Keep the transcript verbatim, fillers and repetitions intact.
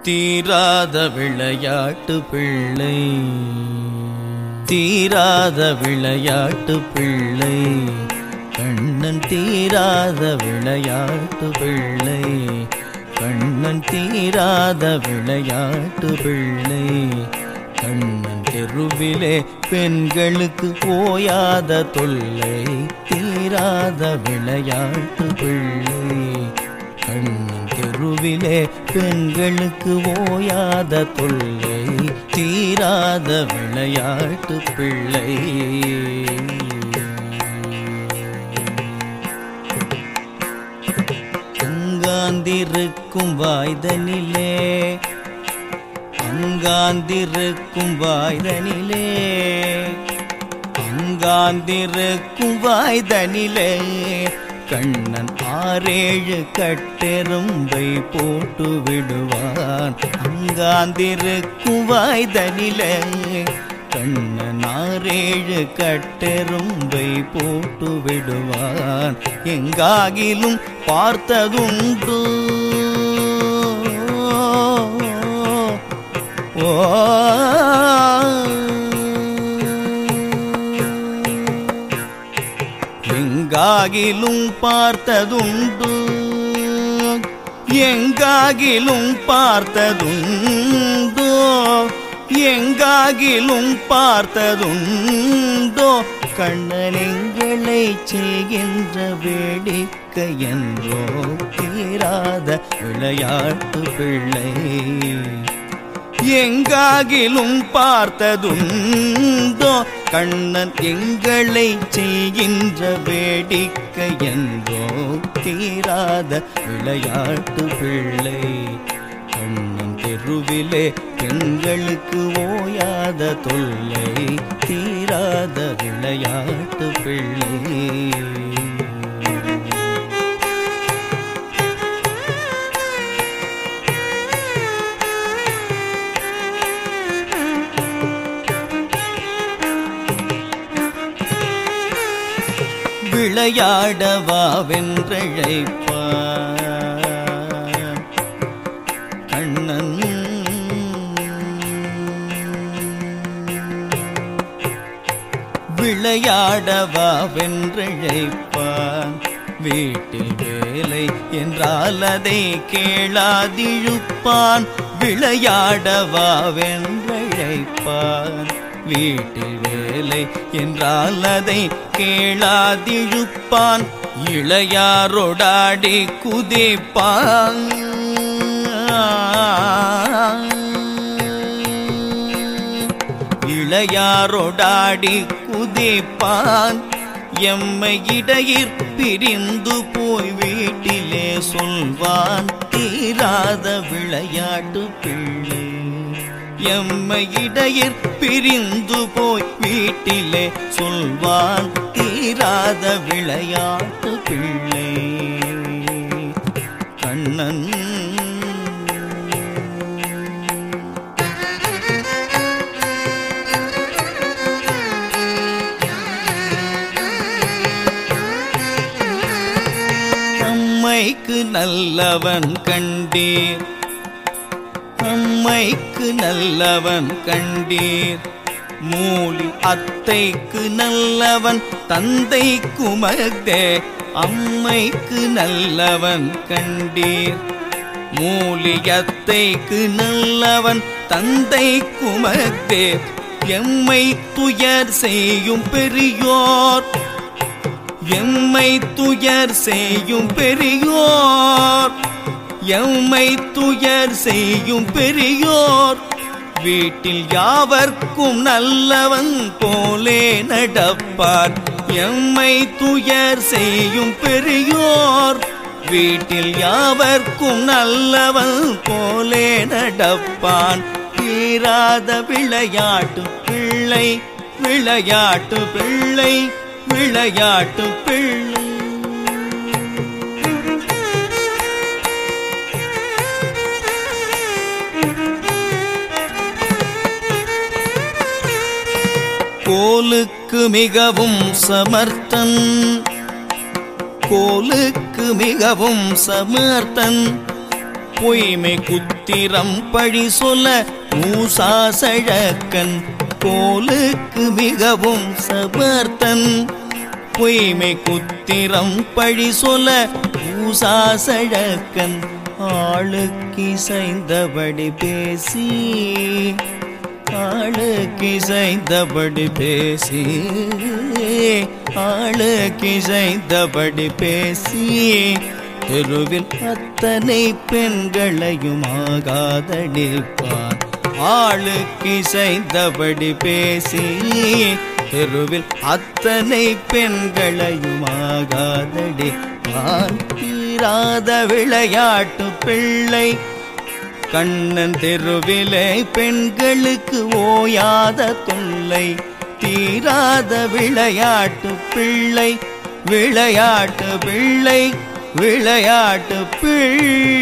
தீராத விளையாட்டு பிள்ளை, தீராத விளையாட்டு பிள்ளை, கண்ணன் தீராத விளையாட்டு பிள்ளை, கண்ணன் தீராத விளையாட்டு பிள்ளை. கண்ணன் தெருவிலே பெண்களுக்கு ஓயாத தொல்லை, தீராத விளையாட்டு பிள்ளை. கண்ணன் தெருவிலே பெண்களுக்கு ஓயாத தொல்லை, தீராத விளையாட்டு பிள்ளை. அங்காந்திருக்கும் வாய்தனிலே, அங்காந்திருக்கும் வாய்தனிலே, அங்காந்திருக்கும் வாய்தனிலே, கண்ணன் ஆறேழு கட்டெரும்பை போட்டு விடுவான். அங்காந்திருக்கும் வாய்தனிலே, கண்ணன் ஆறேழு கட்டெரும்பை போட்டு விடுவான். எங்காகிலும் பார்த்ததுண்டு ஓ, எங்காகிலும் பார்த்ததுண்டு, எங்காகிலும் பார்த்ததுண்டோ, எங்காகிலும் பார்த்ததுண்டோ, கண்ணன் எங்களை செய்கின்ற வேடிக்கை என்றோ, தீராத விளையாட்டு பிள்ளை. எங்காகிலும் பார்த்ததுண்டோ, கண்ணன் எங்களை செய்கின்ற வேடிக்கை என்றோ, தீராத விளையாட்டு பிள்ளை. கண்ணன் தெருவிலே பெண்களுக்கு ஓயாத தொல்லை, தீராத விளையாட்டு பிள்ளை. விளையாடவா வென்றழைப்பான் கண்ணன், விளையாடவா வென்றழைப்பான். வீட்டில் வேலை என்றால் அதை கேளாதிழுப்பான், விளையாடவா வென்றழைப்பான். வீட்டில் வேலை என்றால் அதை கேளாதிழுப்பான், இளையாரோடாடி குதிப்பான். இளையாரோடாடி குதிப்பான். எம்மை இடையிற் பிரிந்து போய் வீட்டிலே சொல்வான், தீராத விளையாட்டு பிள்ளை. எம்மை இடையிற் பிரிந்து போய் வீட்டிலே சொல்வான், தீராத விளையாட்டு பிள்ளை. கண்ணன் அம்மைக்கு நல்லவன் கண்டீர், அம்மைக்கு நல்லவன் கண்டீர், மூலி அத்தைக்கு நல்லவன் தந்தை குமர்தே. அம்மைக்கு நல்லவன் கண்டீர், மூலி அத்தைக்கு நல்லவன் தந்தை குமர்தே. எம்மை துயர் செய்யும் பெரியோர், எம்மை துயர் செய்யும் பெரியோர், எம்மை துயர் செய்யும் பெரியோர், வீட்டில் யாவர்க்கும் நல்லவன் போலே நடப்பார். எம்மை துயர் செய்யும் பெரியோர், வீட்டில் யாவர்க்கும் நல்லவன் போலே நடப்பான். தீராத விளையாட்டு பிள்ளை, விளையாட்டு பிள்ளை, விளையாட்டு பிள்ளை. கோலுக்கு மிகவும் சமர்த்தன், கோலுக்கு மிகவும் சமர்த்தன், பொய்மை குத்திரம் பழி சொல்ல மூசாசழக்கன் கோலுக்கு மிகவும் சபர்த்தன். பொய்மை குத்திரம் பழி சொல்ல மூசாசழக்கன் ஆளுக்கிசைந்தபடி பேசி ஆளுக்கிசைந்தபடி பேசி ஆளுக்கிசைந்தபடி பேசி தெருவில் அத்தனை பெண்களையும் ஆகாதடிப்பான். ஆளுக்கிசைந்தபடி பேசி தெருவில் அத்தனை பெண்களையும் ஆகாதடிப்பான். தீராத விளையாட்டு பிள்ளை கண்ணன் தெருவிலே பெண்களுக்கு ஓயாத தொல்லை. தீராத விளையாட்டு பிள்ளை விளையாட்டு பிள்ளை விளையாட்டு பிள்ளை.